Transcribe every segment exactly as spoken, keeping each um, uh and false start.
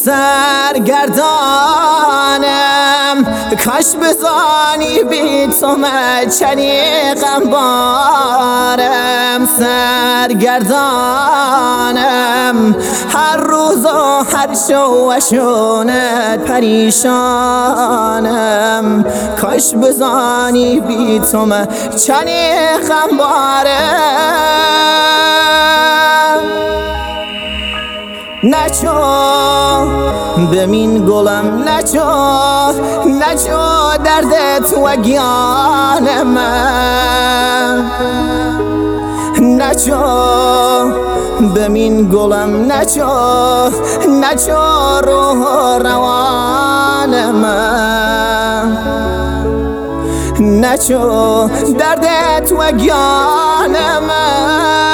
سرگردانم کاش بزانی بی تو مچنی غمبارم سرگردانم هر روز و هر شو و شونت پریشانم کاش بزانی بی تو مچنی غمبارم نچو بمین گلم نچو نچو دردت و گیان من نچو بمین گلم نچو نچو روح و روان من نچو دردت و گیان من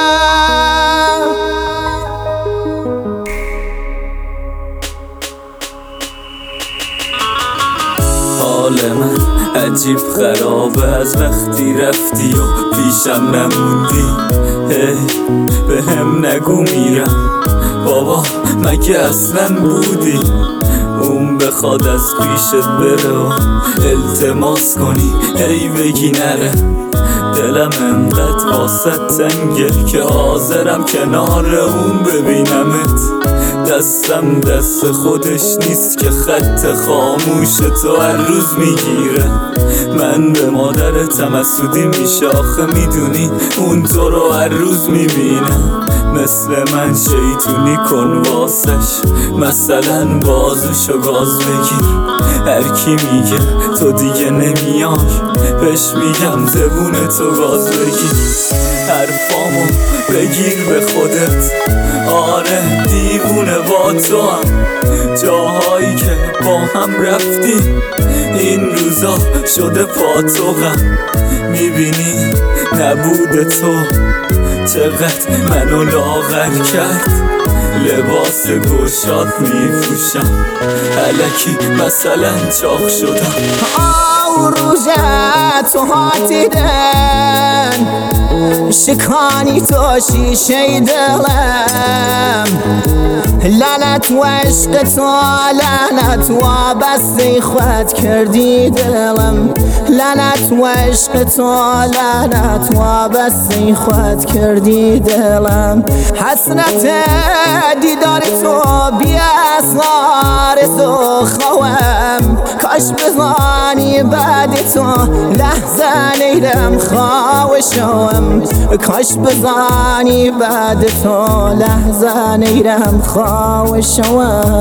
حال من عجیب خرابه از وقتی رفتی و پیشم نموندی هی به هم نگو میرم بابا مگه اصلا بودی اون بخواد از پیشت بره و التماس کنی هی بگی نره دلم انقدر واسه تنگه که حاضرم کنار اون ببینمت دستم دست خودش نیست که خط خاموش تو هر روز میگیره من به مادرتم حسودی میشه آخه میدونی اون تو رو هر روز میبینه مثل من شیطونی کن واسش مثلا بازوشو گاز بگیر هر کی میگه تو دیگه نمیای بهش میگم زبون تو گاز بگیر حرفامو بگیر به خودت آره دیوونه با تو هم جاهایی که با هم رفتی این روزا شده پاتوقم میبینی نبود تو چقدر منو لاغر کرد لباس گشاد میپوشم الکی مثلا چاق شدم آو روزت و هاتیدن شکانی تو شیشه دلم لعنت و عشق تو لعنت و بسته خود کردی دلم لعنت و عشق تو لعنت و بسته خود کردی دلم حسرت دیدار تو بی اسرار سخوام کاش بزانی بعد تو لحظه نیرم خواهشم کاش بزانی بعد تو لحظه نیرم خواهشم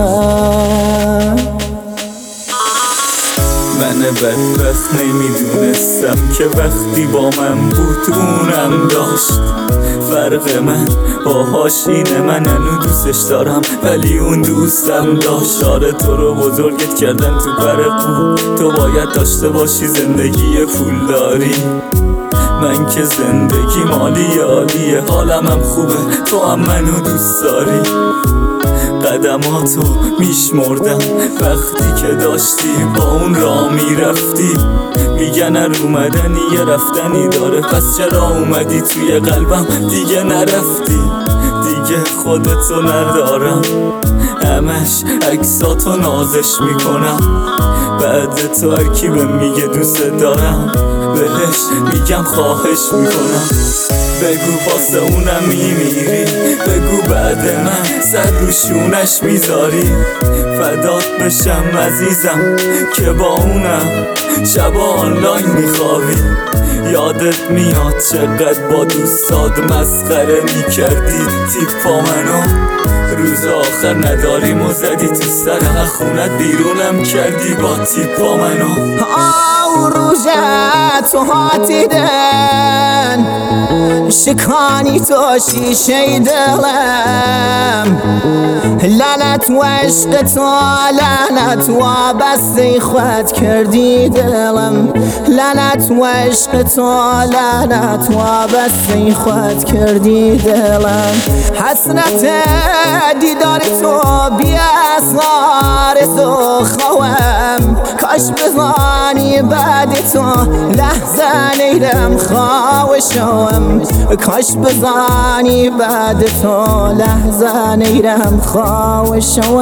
من بدبخت نمیدونستم که وقتی با من بود اونم داشت فرق من باهاش اینه من هنو دوستش دارم ولی اون دوستم داشت آره تو رو بزرگت کردن تو برقو تو باید داشته باشی زندگی پولداری من که زندگی مالی عالیه حالم هم خوبه تو هم منو دوست داری قدماتو میشمردم وقتی که داشتی با اون را میرفتی میگن هر اومدنی یه رفتنی داره پس چرا اومدی توی قلبم دیگه نرفتی دیگه خودتو ندارم همش عکساتو نازش میکنم بعد تو هر کی به میگه دوست دارم بهش میگم خواهش میکنم بگو واسه اونم میمیری بگو بعد من سر رو شونش میذاری فدات بشم عزیزم که با اونم شبا آنلاین میخوابی یادت میاد چقدر با دوستات مسخره میکردی تیپا منو روز آخر نداریم و زدی تو سر خونت بیرونم کردی با تیپا منو آو روزت و هاتیدن شکانی تو شیشه دلم لعنت و عشق تو لعنت و بسته خود کردی دلم لعنت و عشق تو لعنت و بسته خود کردی دلم حسرت دیدار تو بی اسرار سخوام کاش بزانی بعد تو لحظه نیرم خواهشم کاش بزانی بعد تو لحظه نیرم خواه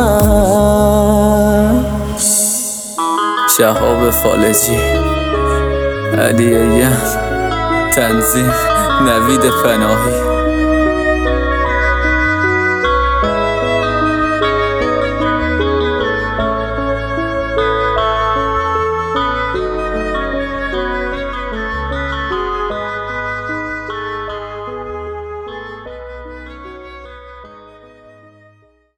شوم. شهاب فالجی، علی یم، تنظیم نوید پناهی.